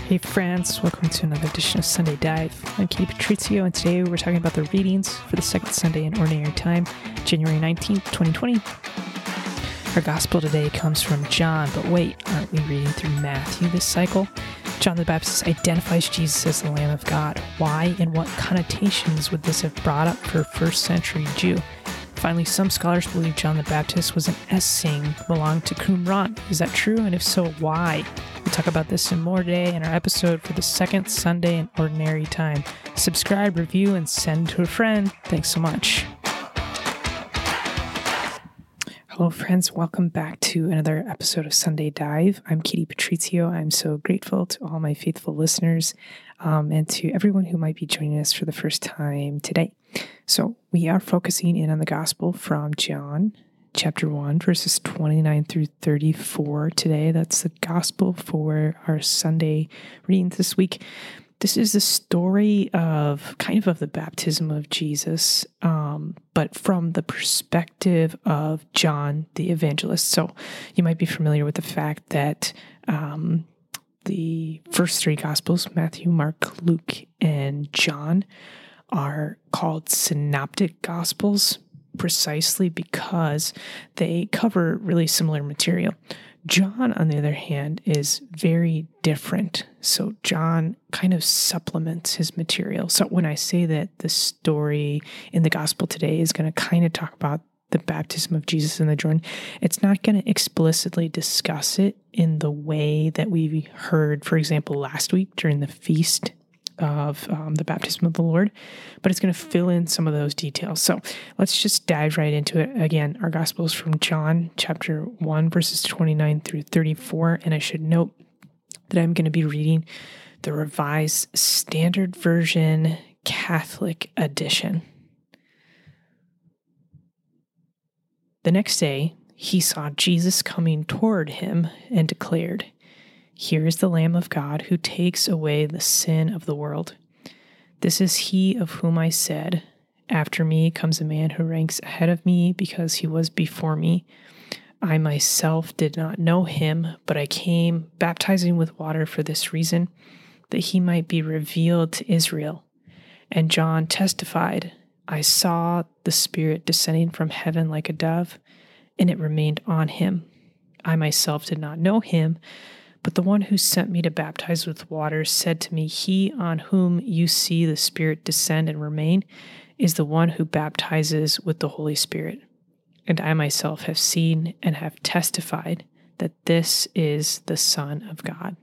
Hey friends, welcome to another edition of Sunday Dive. I'm Katie Patrizio, and today we're talking about the readings for the second Sunday in Ordinary Time, January 19th, 2020. Our gospel today comes from John, but wait, aren't we reading through Matthew this cycle? John the Baptist identifies Jesus as the Lamb of God. Why and what connotations would this have brought up for a first century Jew? Finally, some scholars believe John the Baptist was an Essene, belonged to Qumran. Is that true? And if so, why? We'll talk about this and more today in our episode for the second Sunday in Ordinary Time. Subscribe, review, and send to a friend. Thanks so much. Hello, friends. Welcome back to another episode of Sunday Dive. I'm Katie Patrizio. I'm so grateful to all my faithful listeners and to everyone who might be joining us for the first time today. So we are focusing in on the gospel from John, chapter 1, verses 29 through 34 today. That's the gospel for our Sunday reading this week. This is the story of the baptism of Jesus, but from the perspective of John the evangelist. So you might be familiar with the fact that the first three gospels, Matthew, Mark, Luke, and John, are called synoptic gospels precisely because they cover really similar material. John, on the other hand, is very different. So John kind of supplements his material. So when I say that the story in the gospel today is going to kind of talk about the baptism of Jesus in the Jordan, it's not going to explicitly discuss it in the way that we heard, for example, last week during the feast of the baptism of the Lord, but it's going to fill in some of those details. So let's just dive right into it. Again, our gospel is from John chapter 1, verses 29 through 34. And I should note that I'm going to be reading the Revised Standard Version Catholic Edition. The next day, he saw Jesus coming toward him and declared, "Here is the Lamb of God who takes away the sin of the world. This is he of whom I said, 'After me comes a man who ranks ahead of me because he was before me.' I myself did not know him, but I came baptizing with water for this reason, that he might be revealed to Israel." And John testified, "I saw the Spirit descending from heaven like a dove, and it remained on him. I myself did not know him, but the one who sent me to baptize with water said to me, 'He on whom you see the Spirit descend and remain is the one who baptizes with the Holy Spirit.' And I myself have seen and have testified that this is the Son of God."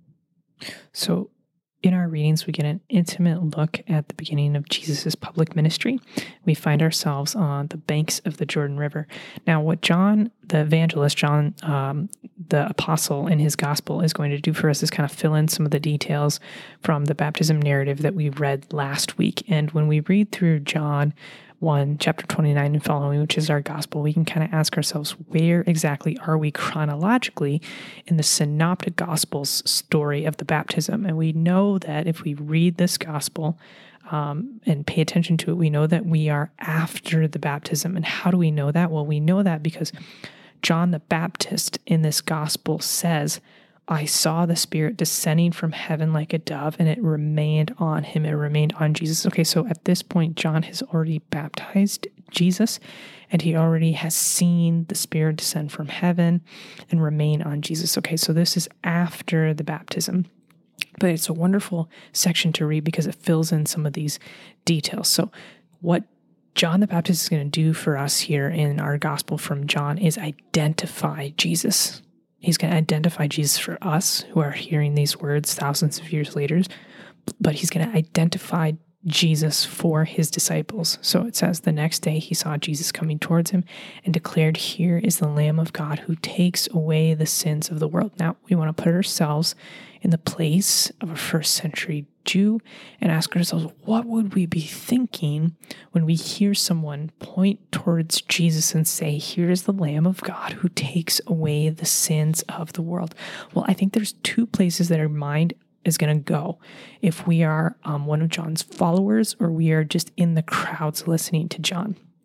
So in our readings, we get an intimate look at the beginning of Jesus' public ministry. We find ourselves on the banks of the Jordan River. Now, what John, the evangelist, John, the apostle in his gospel is going to do for us is kind of fill in some of the details from the baptism narrative that we read last week. And when we read through John 1, chapter 29 and following, which is our gospel, we can kind of ask ourselves, where exactly are we chronologically in the synoptic gospel's story of the baptism? And we know that if we read this gospel and pay attention to it, we know that we are after the baptism. And how do we know that? Well, we know that because John the Baptist in this gospel says, "I saw the Spirit descending from heaven like a dove, and it remained on him." It remained on Jesus. Okay, so at this point, John has already baptized Jesus, and he already has seen the Spirit descend from heaven and remain on Jesus. Okay, so this is after the baptism. But it's a wonderful section to read because it fills in some of these details. So what John the Baptist is going to do for us here in our gospel from John is identify Jesus. He's going to identify Jesus for us who are hearing these words thousands of years later, but he's going to identify Jesus for his disciples. So it says, the next day he saw Jesus coming towards him and declared, "Here is the Lamb of God who takes away the sins of the world." Now, we want to put ourselves in the place of a first century Jew and ask ourselves, what would we be thinking when we hear someone point towards Jesus and say, "Here is the Lamb of God who takes away the sins of the world"? Well, I think there's two places that our mind is going to go if we are one of John's followers or we are just in the crowds listening to John.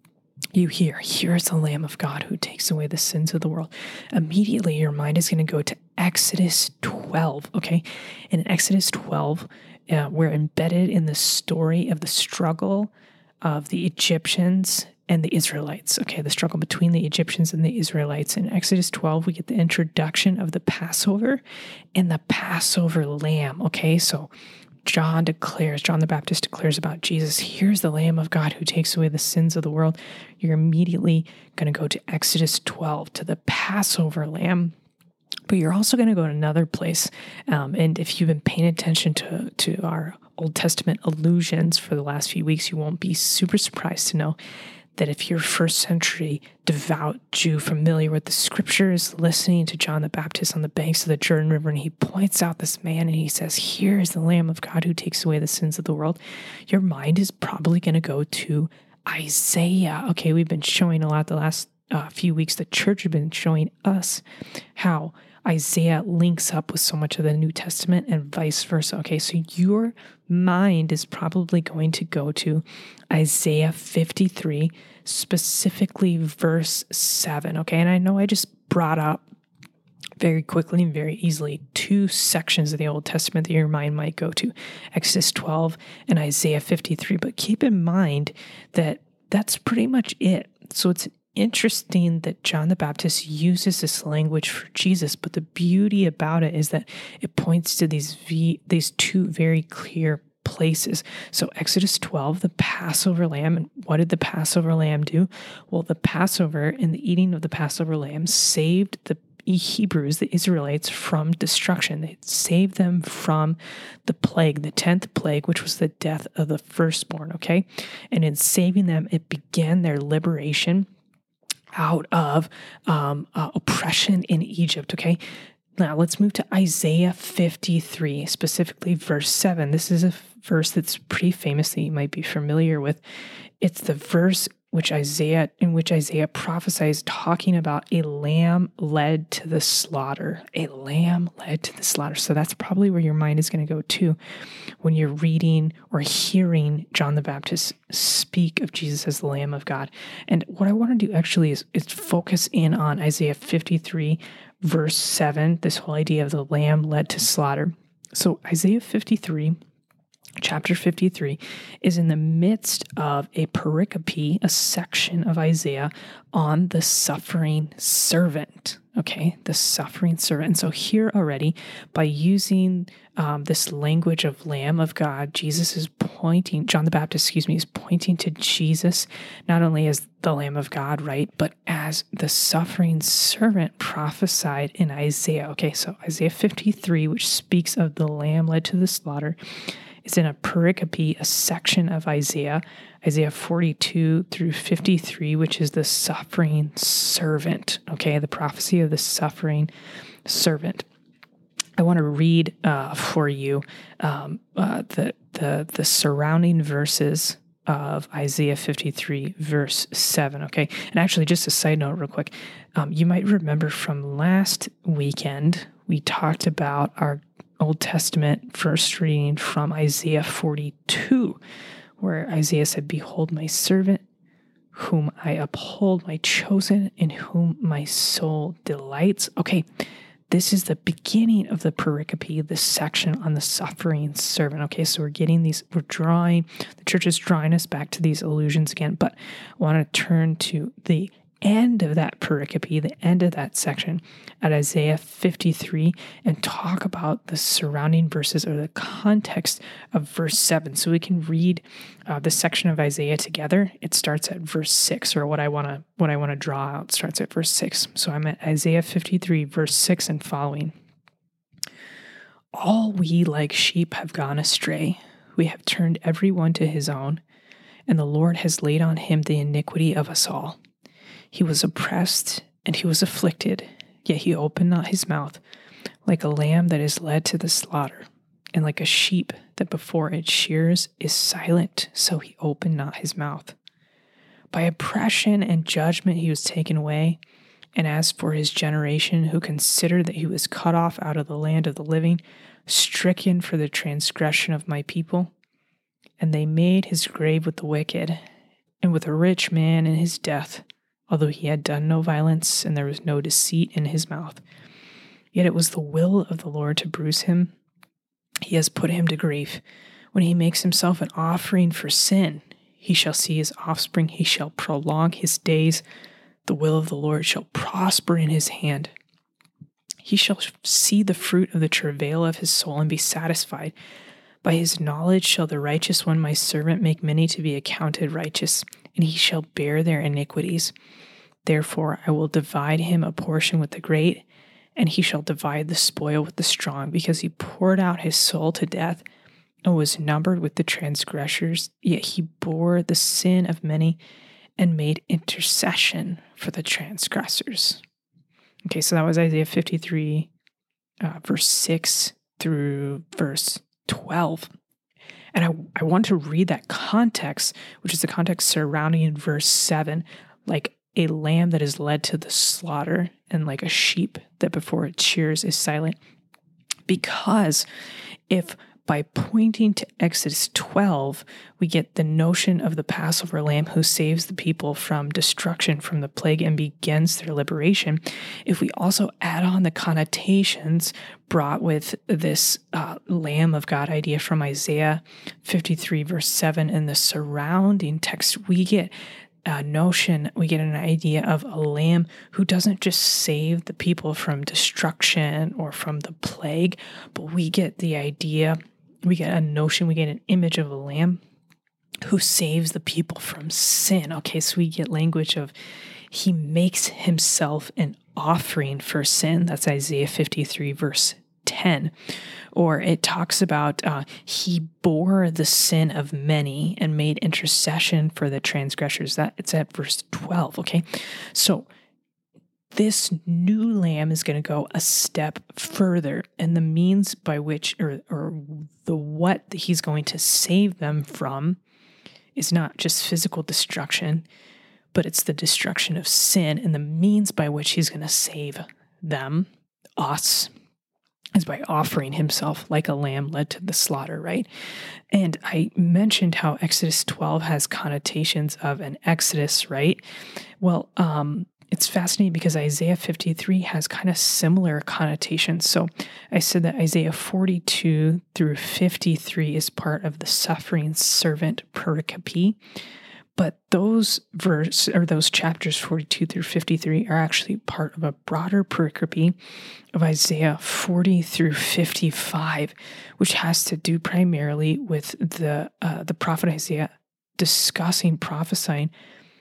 you hear, here's the Lamb of God who takes away the sins of the world, immediately your mind is going to go to Exodus 12, okay? In Exodus 12, we're embedded in the story of the struggle of the Egyptians and the Israelites, okay? The struggle between the Egyptians and the Israelites. In Exodus 12, we get the introduction of the Passover and the Passover lamb, okay? So John the Baptist declares about Jesus, here's the Lamb of God who takes away the sins of the world. You're immediately going to go to Exodus 12, to the Passover lamb. But you're also going to go to another place. And if you've been paying attention to our Old Testament allusions for the last few weeks, you won't be super surprised to know that if you're first century devout Jew familiar with the scriptures, listening to John the Baptist on the banks of the Jordan River, and he points out this man and he says, here is the Lamb of God who takes away the sins of the world, your mind is probably going to go to Isaiah. Okay, we've been showing a lot the last few weeks. The church has been showing us how Isaiah links up with so much of the New Testament and vice versa. Okay, so your mind is probably going to go to Isaiah 53, specifically verse 7. Okay, and I know I just brought up very quickly and very easily two sections of the Old Testament that your mind might go to, Exodus 12 and Isaiah 53. But keep in mind that that's pretty much it. So it's interesting that John the Baptist uses this language for Jesus, but the beauty about it is that it points to these two very clear places. So Exodus 12, the Passover lamb, and what did the Passover lamb do? Well, the Passover and the eating of the Passover lamb saved the Hebrews, the Israelites, from destruction. They saved them from the plague, the 10th plague, which was the death of the firstborn, okay? And in saving them, it began their liberation out of oppression in Egypt, okay? Now let's move to Isaiah 53, specifically verse 7. This is a verse that's pretty famous that you might be familiar with. It's the verse in which Isaiah prophesies, talking about a lamb led to the slaughter. A lamb led to the slaughter. So that's probably where your mind is going to go to when you're reading or hearing John the Baptist speak of Jesus as the Lamb of God. And what I want to do actually is focus in on Isaiah 53, verse 7, this whole idea of the lamb led to slaughter. So Isaiah 53, chapter 53, is in the midst of a pericope, a section of Isaiah on the suffering servant. Okay, the suffering servant. And so here already, by using this language of Lamb of God, John the Baptist, is pointing to Jesus, not only as the Lamb of God, right, but as the suffering servant prophesied in Isaiah. Okay, so Isaiah 53, which speaks of the lamb led to the slaughter, is in a pericope, a section of Isaiah 42 through 53, which is the suffering servant, okay, the prophecy of the suffering servant. I want to read for you the surrounding verses of Isaiah 53, verse 7, okay? And actually, just a side note real quick, you might remember from last weekend, we talked about our Old Testament first reading from Isaiah 42, where Isaiah said, "Behold my servant, whom I uphold, my chosen, in whom my soul delights." Okay, this is the beginning of the pericope, this section on the suffering servant. Okay, so the church is drawing us back to these allusions again, but I want to turn to the end of that pericope, the end of that section at Isaiah 53, and talk about the surrounding verses or the context of verse 7. So we can read this section of Isaiah together. It starts at verse 6, or what I want to draw out starts at verse 6. So I'm at Isaiah 53, verse 6 and following. "All we like sheep have gone astray. We have turned every one to his own, and the Lord has laid on him the iniquity of us all. He was oppressed and he was afflicted, yet he opened not his mouth. Like a lamb that is led to the slaughter, and like a sheep that before its shears is silent, so he opened not his mouth. By oppression and judgment he was taken away. And as for his generation, who considered that he was cut off out of the land of the living, stricken for the transgression of my people, and they made his grave with the wicked, and with a rich man in his death, although he had done no violence and there was no deceit in his mouth. Yet it was the will of the Lord to bruise him. He has put him to grief. When he makes himself an offering for sin, he shall see his offspring. He shall prolong his days. The will of the Lord shall prosper in his hand. He shall see the fruit of the travail of his soul and be satisfied. By his knowledge shall the righteous one, my servant, make many to be accounted righteous, and he shall bear their iniquities. Therefore I will divide him a portion with the great, and he shall divide the spoil with the strong, because he poured out his soul to death and was numbered with the transgressors, yet he bore the sin of many and made intercession for the transgressors. Okay, so that was Isaiah 53, verse 6 through verse 12. And I want to read that context, which is the context surrounding verse 7, like a lamb that is led to the slaughter and like a sheep that before it shears is silent. Because if by pointing to Exodus 12, we get the notion of the Passover lamb who saves the people from destruction, from the plague, and begins their liberation. If we also add on the connotations brought with this Lamb of God idea from Isaiah 53, verse 7, and the surrounding text, we get a notion, we get an idea of a lamb who doesn't just save the people from destruction or from the plague, but we get the idea, we get a notion, we get an image of a lamb who saves the people from sin. Okay, so we get language of he makes himself an offering for sin. That's Isaiah 53, verse 10. Or it talks about he bore the sin of many and made intercession for the transgressors. It's at verse 12, okay? So this new lamb is going to go a step further, and the means by which, or the what that he's going to save them from is not just physical destruction, but it's the destruction of sin, and the means by which he's going to save them, us, is by offering himself like a lamb led to the slaughter, right? And I mentioned how Exodus 12 has connotations of an exodus, right? Well, it's fascinating because Isaiah 53 has kind of similar connotations. So I said that Isaiah 42 through 53 is part of the suffering servant pericope, but those chapters 42 through 53 are actually part of a broader pericope of Isaiah 40 through 55, which has to do primarily with the prophet Isaiah prophesying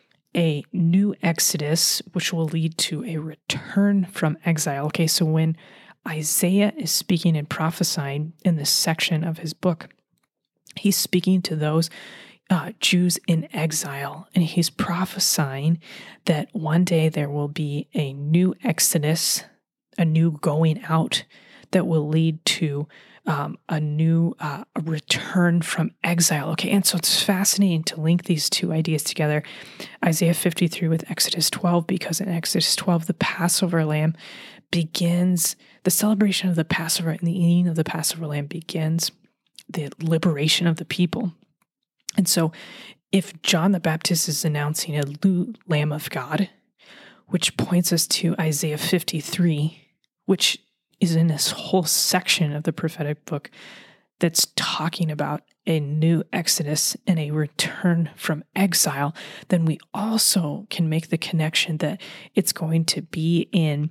a new exodus, which will lead to a return from exile. Okay, so when Isaiah is speaking and prophesying in this section of his book, he's speaking to those Jews in exile, and he's prophesying that one day there will be a new exodus, a new going out that will lead to a new return from exile. Okay, and so it's fascinating to link these two ideas together, Isaiah 53 with Exodus 12, because in Exodus 12, the Passover lamb begins, the celebration of the Passover and the eating of the Passover lamb begins the liberation of the people. And so if John the Baptist is announcing a new Lamb of God, which points us to Isaiah 53, which is in this whole section of the prophetic book that's talking about a new exodus and a return from exile, then we also can make the connection that it's going to be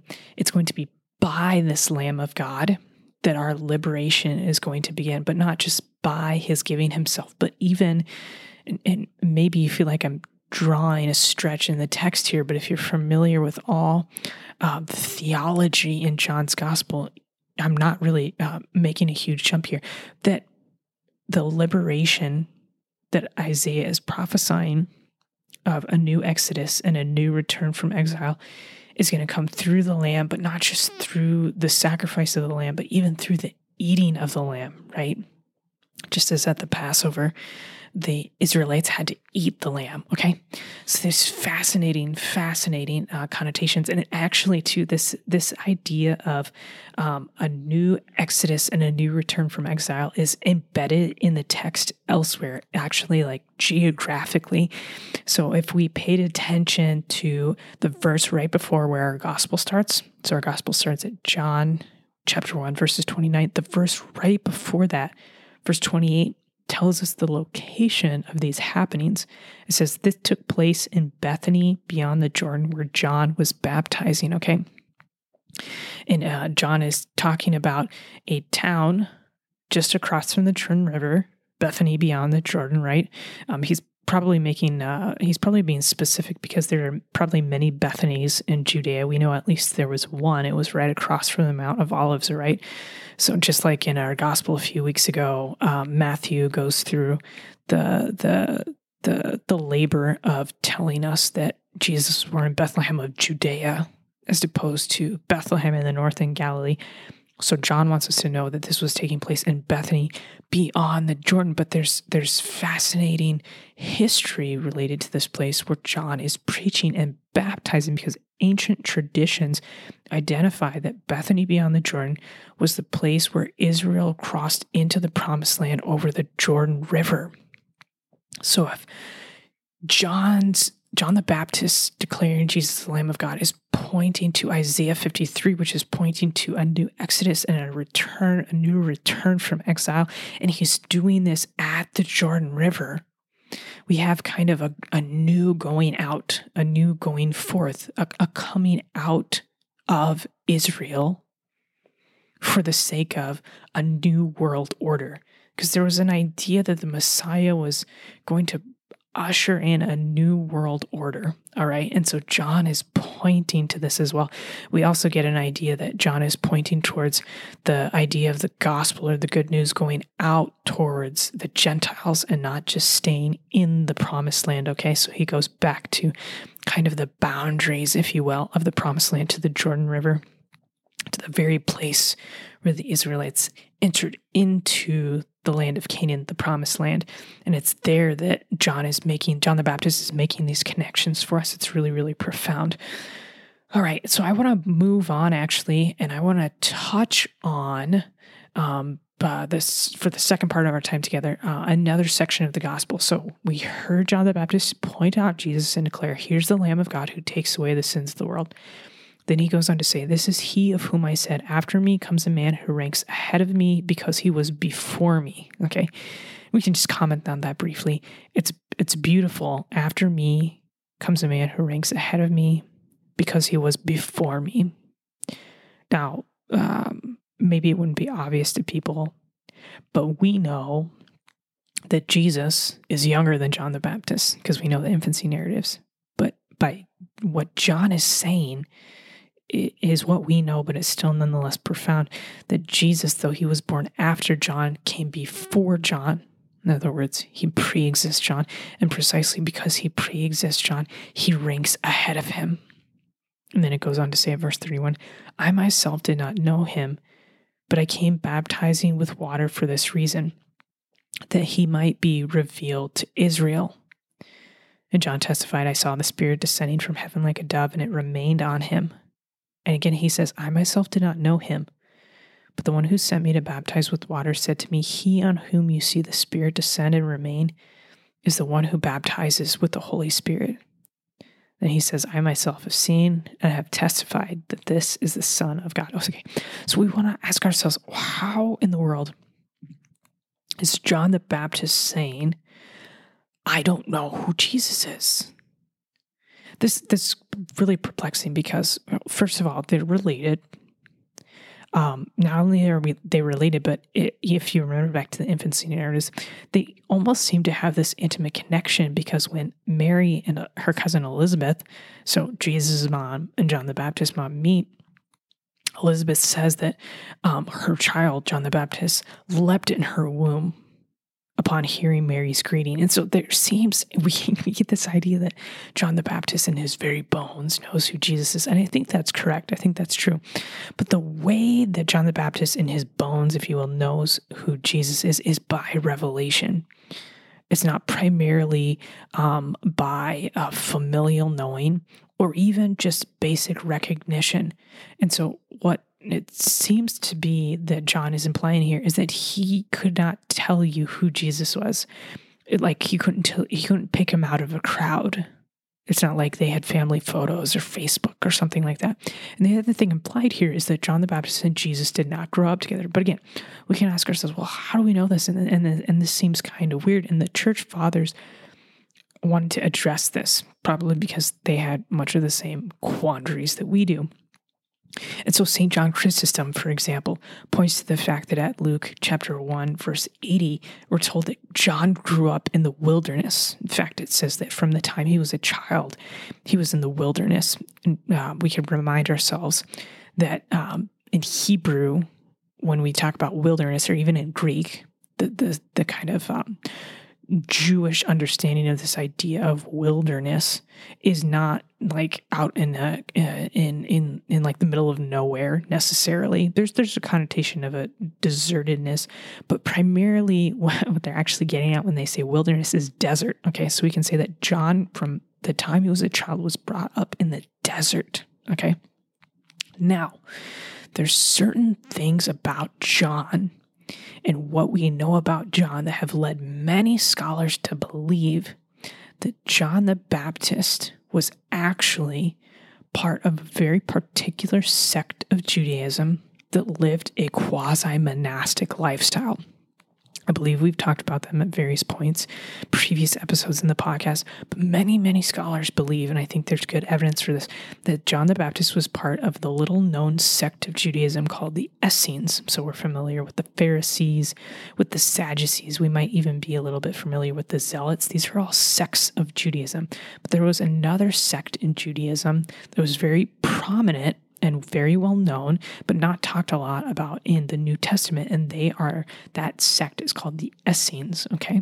by this Lamb of God that our liberation is going to begin, but not just by his giving himself, but even, and maybe you feel like I'm drawing a stretch in the text here, but if you're familiar with all theology in John's gospel, I'm not really making a huge jump here, that the liberation that Isaiah is prophesying of a new exodus and a new return from exile is going to come through the lamb, but not just through the sacrifice of the lamb, but even through the eating of the lamb, right? Just as at the Passover, the Israelites had to eat the lamb, okay? So there's fascinating connotations, and actually, too, this idea of a new exodus and a new return from exile is embedded in the text elsewhere, actually, like geographically. So if we paid attention to the verse right before where our gospel starts, so our gospel starts at John chapter 1, verses 29. The verse right before that, verse 28, tells us the location of these happenings. It says this took place in Bethany beyond the Jordan where John was baptizing, okay? And John is talking about a town just across from the Jordan River, Bethany beyond the Jordan, right? He's probably being specific because there are probably many Bethanies in Judea. We know at least there was one. It was right across from the Mount of Olives, right? So just like in our gospel a few weeks ago, Matthew goes through the labor of telling us that Jesus was born in Bethlehem of Judea as opposed to Bethlehem in the north in Galilee. So John wants us to know that this was taking place in Bethany beyond the Jordan, but there's fascinating history related to this place where John is preaching and baptizing because ancient traditions identify that Bethany beyond the Jordan was the place where Israel crossed into the promised land over the Jordan River. So if John the Baptist declaring Jesus the Lamb of God is pointing to Isaiah 53, which is pointing to a new exodus and a new return from exile. And he's doing this at the Jordan River. We have kind of a new going out, a new going forth, a coming out of Israel for the sake of a new world order. Because there was an idea that the Messiah was going to usher in a new world order. All right. And so John is pointing to this as well. We also get an idea that John is pointing towards the idea of the gospel or the good news going out towards the Gentiles and not just staying in the promised land. Okay. So he goes back to kind of the boundaries, if you will, of the promised land to the Jordan River, to the very place where the Israelites entered into the land of Canaan, the promised land. And it's there that John the Baptist is making these connections for us. It's really, really profound. All right. So I want to move on actually, and I want to touch on this for the second part of our time together, another section of the gospel. So we heard John the Baptist point out Jesus and declare, here's the Lamb of God who takes away the sins of the world. Then he goes on to say, this is he of whom I said, after me comes a man who ranks ahead of me because he was before me. Okay. We can just comment on that briefly. It's beautiful. After me comes a man who ranks ahead of me because he was before me. Now, maybe it wouldn't be obvious to people, but we know that Jesus is younger than John the Baptist because we know the infancy narratives. But by what John is saying, is what we know, but it's still nonetheless profound that Jesus, though he was born after John, came before John. In other words, he pre-exists John, and precisely because he pre-exists John, he ranks ahead of him. And then it goes on to say at verse 31, I myself did not know him, but I came baptizing with water for this reason, that he might be revealed to Israel. And John testified, I saw the Spirit descending from heaven like a dove, and it remained on him. And again, he says, I myself did not know him, but the one who sent me to baptize with water said to me, he on whom you see the Spirit descend and remain is the one who baptizes with the Holy Spirit. Then he says, I myself have seen and have testified that this is the Son of God. Okay. So we want to ask ourselves, how in the world is John the Baptist saying, I don't know who Jesus is? This is really perplexing because, first of all, they're related. Not only are they related, but if you remember back to the infancy narratives, they almost seem to have this intimate connection because when Mary and her cousin Elizabeth, so Jesus' mom and John the Baptist's mom, meet, Elizabeth says that her child, John the Baptist, leapt in her womb upon hearing Mary's greeting. And so there seems, we get this idea that John the Baptist in his very bones knows who Jesus is. And I think that's correct. I think that's true. But the way that John the Baptist in his bones, if you will, knows who Jesus is by revelation. It's not primarily by familial knowing or even just basic recognition. And so what it seems to be that John is implying here is that he could not tell you who Jesus was. He couldn't pick him out of a crowd. It's not like they had family photos or Facebook or something like that. And the other thing implied here is that John the Baptist and Jesus did not grow up together. But again, we can ask ourselves, well, how do we know this? And this seems kind of weird. And the church fathers wanted to address this, probably because they had much of the same quandaries that we do. And so St. John Chrysostom, for example, points to the fact that at Luke chapter 1, verse 80, we're told that John grew up in the wilderness. In fact, it says that from the time he was a child, he was in the wilderness. And we can remind ourselves that in Hebrew, when we talk about wilderness, or even in Greek, the kind of Jewish understanding of this idea of wilderness is not like out in like the middle of nowhere necessarily. There's a connotation of a desertedness, but primarily what they're actually getting at when they say wilderness is desert. Okay, so we can say that John, from the time he was a child, was brought up in the desert. Okay, now there's certain things about John and what we know about John that have led many scholars to believe that John the Baptist was actually part of a very particular sect of Judaism that lived a quasi-monastic lifestyle. I believe we've talked about them at various points, previous episodes in the podcast, but many, many scholars believe, and I think there's good evidence for this, that John the Baptist was part of the little-known sect of Judaism called the Essenes. So we're familiar with the Pharisees, with the Sadducees. We might even be a little bit familiar with the Zealots. These are all sects of Judaism. But there was another sect in Judaism that was very prominent and very well known, but not talked a lot about in the New Testament. And that sect is called the Essenes, okay?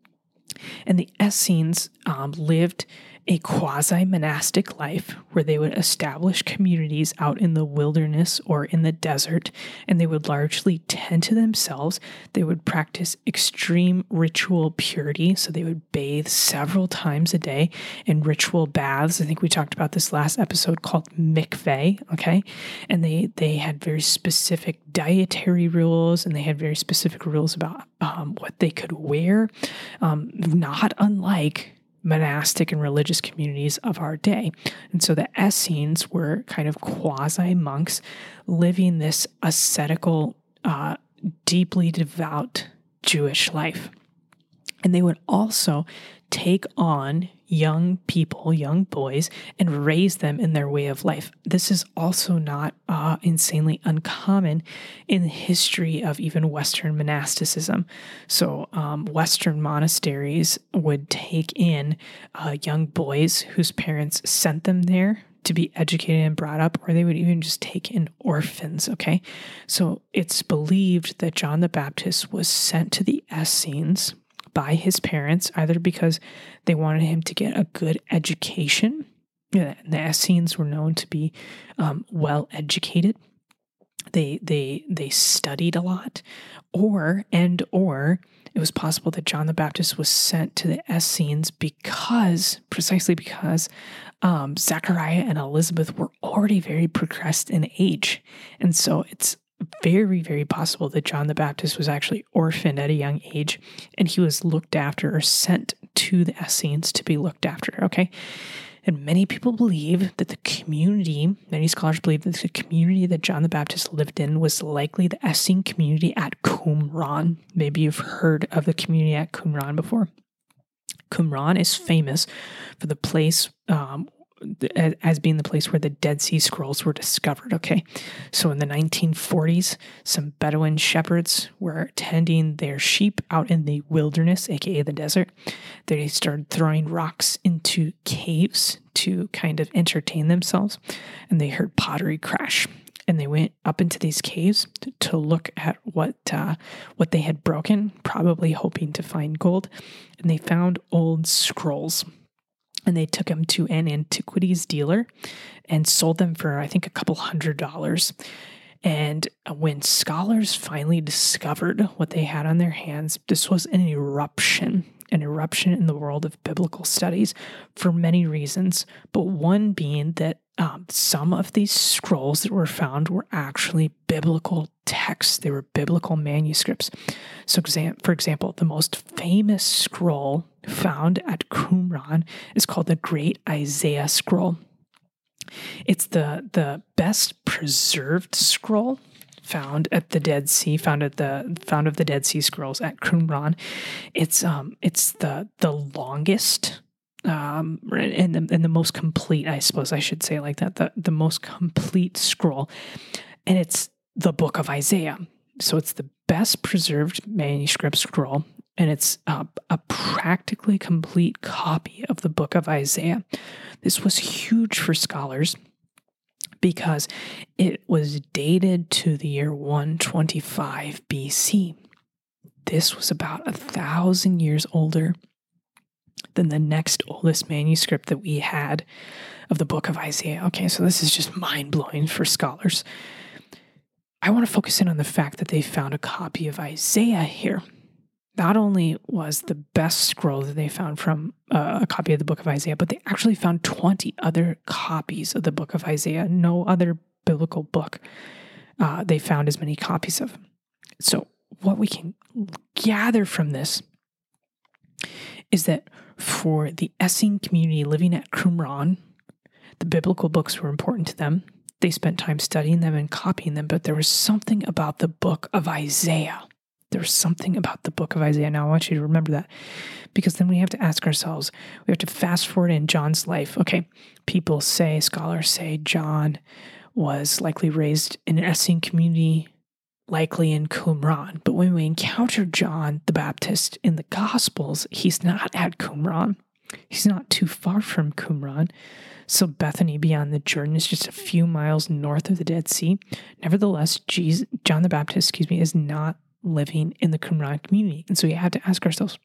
And the Essenes lived a quasi-monastic life where they would establish communities out in the wilderness or in the desert, and they would largely tend to themselves. They would practice extreme ritual purity, so they would bathe several times a day in ritual baths. I think we talked about this last episode called mikveh, okay? And they had very specific dietary rules, and they had very specific rules about what they could wear, not unlike monastic and religious communities of our day. And so the Essenes were kind of quasi-monks living this ascetical, deeply devout Jewish life. And they would also take on young people, young boys, and raise them in their way of life. This is also not insanely uncommon in the history of even Western monasticism. So Western monasteries would take in young boys whose parents sent them there to be educated and brought up, or they would even just take in orphans, okay? So it's believed that John the Baptist was sent to the Essenes by his parents, either because they wanted him to get a good education. The Essenes were known to be well educated. They studied a lot, or it was possible that John the Baptist was sent to the Essenes precisely because Zechariah and Elizabeth were already very progressed in age, and so it's very, very possible that John the Baptist was actually orphaned at a young age, and he was looked after or sent to the Essenes to be looked after, okay? And many people believe that many scholars believe that the community that John the Baptist lived in was likely the Essene community at Qumran. Maybe you've heard of the community at Qumran before. Qumran is famous for the place as being the place where the Dead Sea Scrolls were discovered, okay? So in the 1940s, some Bedouin shepherds were tending their sheep out in the wilderness, aka the desert. They started throwing rocks into caves to kind of entertain themselves, and they heard pottery crash. And they went up into these caves to look at what they had broken, probably hoping to find gold, and they found old scrolls. And they took them to an antiquities dealer and sold them for, I think, $200. And when scholars finally discovered what they had on their hands, this was an eruption. an eruption in the world of biblical studies for many reasons, but one being that some of these scrolls that were found were actually biblical texts. They were biblical manuscripts. So, for example, the most famous scroll found at Qumran is called the Great Isaiah Scroll. It's the best preserved scroll found at the Dead Sea, found of the Dead Sea Scrolls at Qumran. It's the longest and the most complete, I suppose I should say it like that, the most complete scroll, and it's the Book of Isaiah. So it's the best preserved manuscript scroll, and it's a practically complete copy of the Book of Isaiah. This was huge for scholars because it was dated to the year 125 BC. This was about 1,000 years older than the next oldest manuscript that we had of the Book of Isaiah. Okay, so this is just mind-blowing for scholars. I want to focus in on the fact that they found a copy of Isaiah here. Not only was the best scroll that they found from a copy of the Book of Isaiah, but they actually found 20 other copies of the Book of Isaiah. No other biblical book they found as many copies of. So what we can gather from this is that for the Essene community living at Qumran, the biblical books were important to them. They spent time studying them and copying them, but there was something about the Book of Isaiah. There's something about the Book of Isaiah. Now, I want you to remember that, because then we have to ask ourselves, we have to fast forward in John's life. Okay, scholars say John was likely raised in an Essene community, likely in Qumran. But when we encounter John the Baptist in the Gospels, he's not at Qumran. He's not too far from Qumran. So Bethany beyond the Jordan is just a few miles north of the Dead Sea. Nevertheless, John the Baptist, is not living in the Qumran community. And so we have to ask ourselves,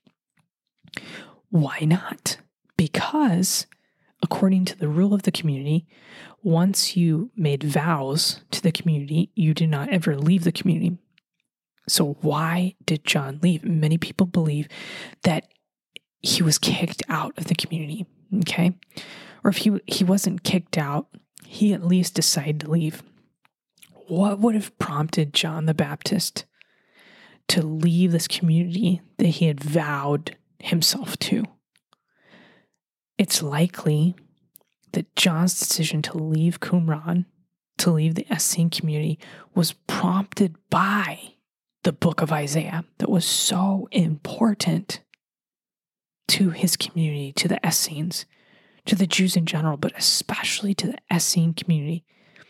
why not? Because according to the rule of the community, once you made vows to the community, you did not ever leave the community. So why did John leave? Many people believe that he was kicked out of the community, okay? Or if he wasn't kicked out, he at least decided to leave. What would have prompted John the Baptist to leave this community that he had vowed himself to? It's likely that John's decision to leave Qumran, to leave the Essene community, was prompted by the Book of Isaiah that was so important to his community, to the Essenes, to the Jews in general, but especially to the Essene community.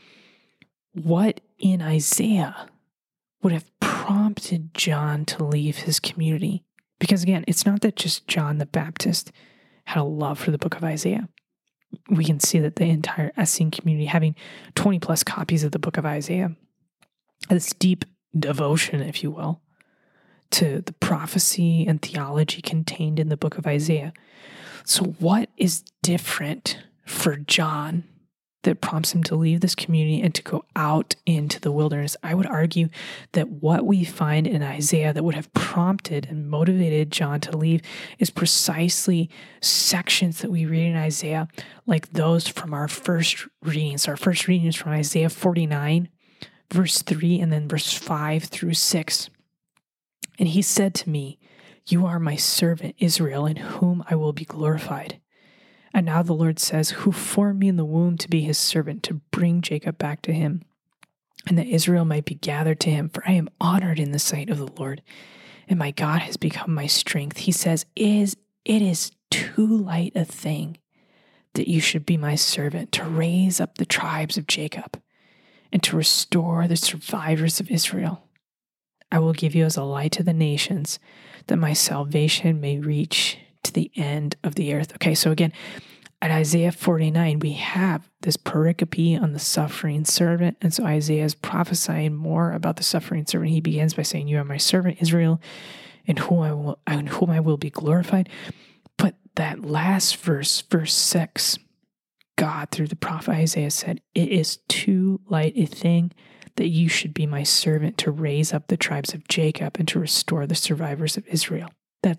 What in Isaiah would have prompted John to leave his community? Because again, it's not that just John the Baptist had a love for the Book of Isaiah. We can see that the entire Essene community, having 20 plus copies of the Book of Isaiah, this deep devotion, if you will, to the prophecy and theology contained in the Book of Isaiah. So what is different for John that prompts him to leave this community and to go out into the wilderness? I would argue that what we find in Isaiah that would have prompted and motivated John to leave is precisely sections that we read in Isaiah, like those from our first readings. Our first reading is from Isaiah 49, verse 3, and then verse 5 through 6. And he said to me, "You are my servant Israel, in whom I will be glorified." And now the Lord says, "Who formed me in the womb to be his servant, to bring Jacob back to him, and that Israel might be gathered to him. For I am honored in the sight of the Lord, and my God has become my strength." He says, it is too light a thing that you should be my servant, to raise up the tribes of Jacob, and to restore the survivors of Israel. I will give you as a light to the nations, that my salvation may reach to the end of the earth. Okay, so again, at Isaiah 49, we have this pericope on the suffering servant. And so Isaiah is prophesying more about the suffering servant. He begins by saying, "You are my servant Israel, in whom I will be glorified." But that last verse, verse 6, God, through the prophet Isaiah, said, "It is too light a thing that you should be my servant, to raise up the tribes of Jacob and to restore the survivors of Israel." That's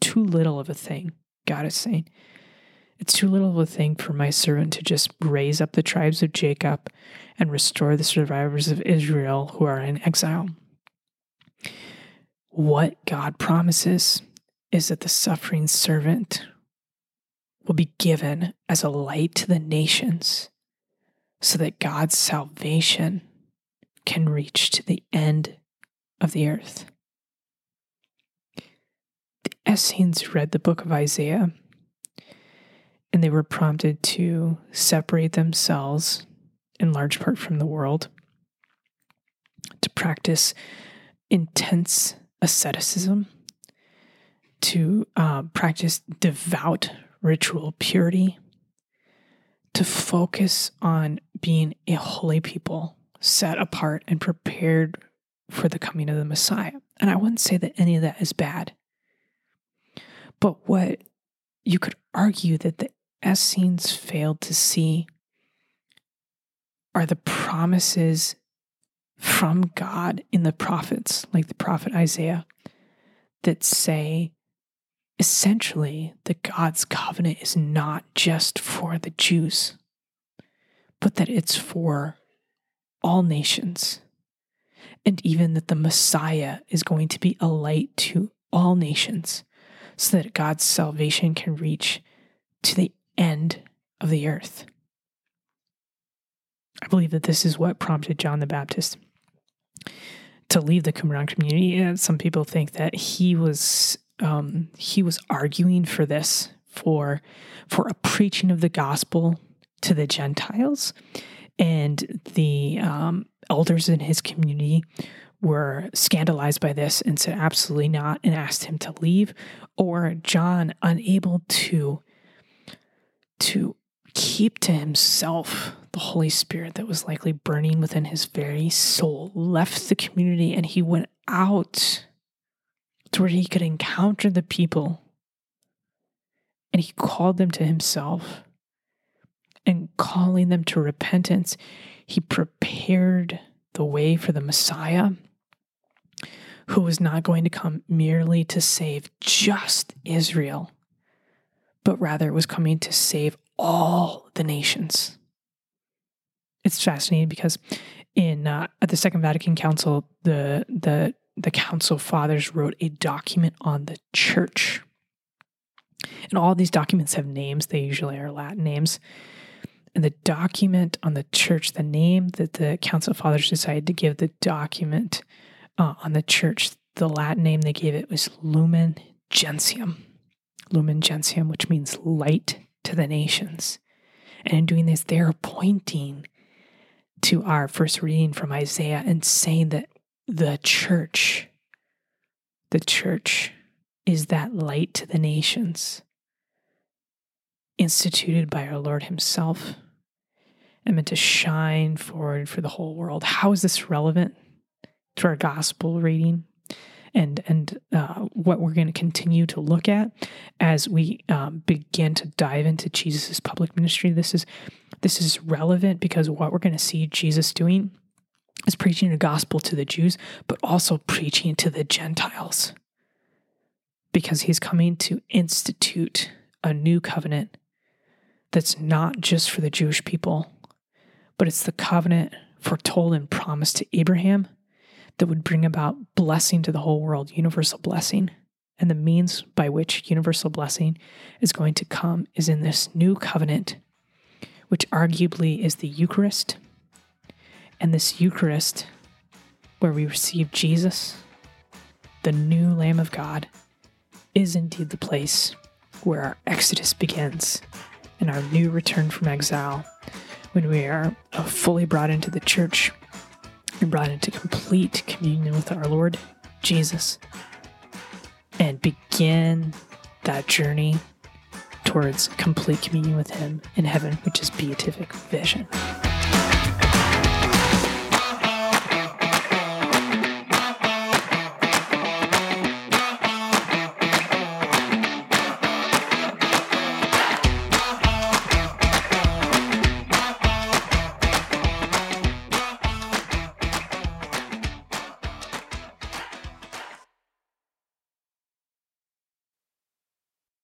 too little of a thing, God is saying. It's too little of a thing for my servant to just raise up the tribes of Jacob and restore the survivors of Israel who are in exile. What God promises is that the suffering servant will be given as a light to the nations so that God's salvation can reach to the end of the earth. The Essenes read the book of Isaiah, and they were prompted to separate themselves in large part from the world, to practice intense asceticism, to practice devout ritual purity, to focus on being a holy people, set apart and prepared for the coming of the Messiah. And I wouldn't say that any of that is bad. But what you could argue that the Essenes failed to see are the promises from God in the prophets, like the prophet Isaiah, that say essentially that God's covenant is not just for the Jews, but that it's for all nations. And even that the Messiah is going to be a light to all nations so that God's salvation can reach to the end of the earth. I believe that this is what prompted John the Baptist to leave the Qumran community. And some people think that he was arguing for this, for a preaching of the gospel to the Gentiles, and the elders in his community were scandalized by this and said absolutely not, and asked him to leave. Or John, unable to keep to himself the Holy Spirit that was likely burning within his very soul, left the community, and he went out to where he could encounter the people, and he called them to himself. And calling them to repentance, he prepared the way for the Messiah, who was not going to come merely to save just Israel, but rather was coming to save all the nations. It's fascinating because at the Second Vatican Council, the Council Fathers wrote a document on the church. And all these documents have names. They usually are Latin names. And the document on the church, the name that the Council Fathers decided to give the document on the church, the Latin name they gave it was Lumen Gentium. Lumen Gentium, which means light to the nations. And in doing this, they're pointing to our first reading from Isaiah and saying that the church is that light to the nations, instituted by our Lord himself, and meant to shine forward for the whole world. How is this relevant to our gospel reading and what we're going to continue to look at as we begin to dive into Jesus' public ministry? This is relevant because what we're going to see Jesus doing is preaching the gospel to the Jews, but also preaching to the Gentiles, because he's coming to institute a new covenant that's not just for the Jewish people, but it's the covenant foretold and promised to Abraham that would bring about blessing to the whole world, universal blessing. And the means by which universal blessing is going to come is in this new covenant, which arguably is the Eucharist. And this Eucharist, where we receive Jesus, the new Lamb of God, is indeed the place where our exodus begins and our new return from exile, when we are fully brought into the church and brought into complete communion with our Lord Jesus, and begin that journey towards complete communion with him in heaven, which is beatific vision.